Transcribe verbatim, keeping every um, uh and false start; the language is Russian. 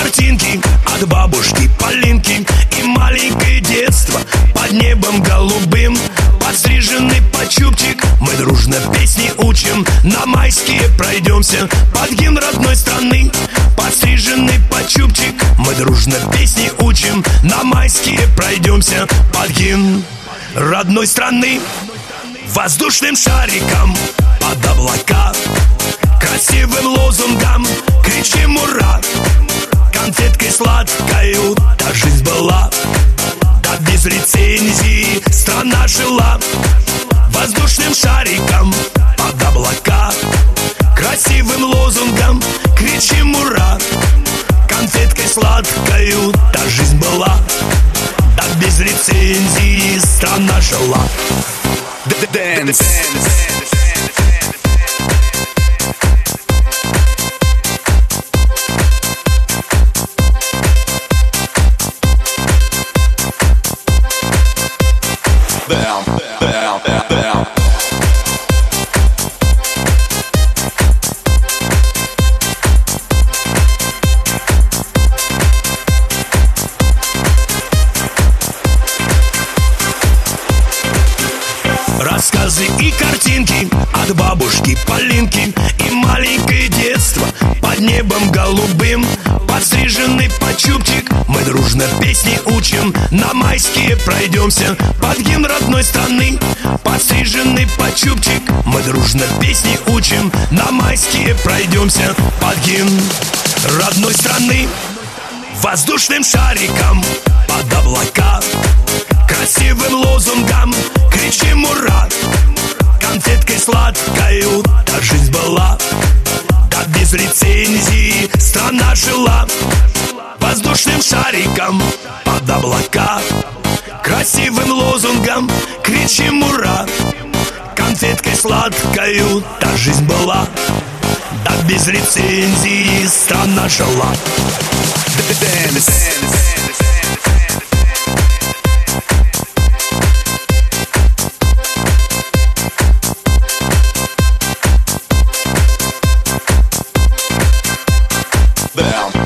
картинки от бабушки Полинки и маленькое детство под небом голубым. Подстриженный под чубчик мы дружно песни учим. На майские пройдемся под гимн родной страны. Подстриженный под чубчик мы дружно песни учим. На майские пройдемся под гимн родной страны. Воздушным шариком под облака, красивым лозунгом кричим ура. Конфеткой сладкою та жизнь была, да без рецензии страна жила. Воздушным шариком под облака, красивым лозунгом кричим ура. Конфеткой сладкою та жизнь была, да без рецензии страна жила. Dance. Down, down, down, down. Рассказы и картинки от бабушки Полинки и маленькое детство под небом голубым. Подстриженный под чубчик мы дружно песни учим. На майские пройдемся под гимн родной страны. Подстриженный под чубчик мы дружно песни учим. На майские пройдемся под гимн родной страны. Воздушным шариком под облака, красивым лозунгом кричим ура. Конфеткой сладкою та жизнь была, да без рецензии страна жила. Воздушным шариком под облака, красивым лозунгом кричим ура. Конфеткой сладкою та жизнь была, да без рецензии страна жила. Dance. Down.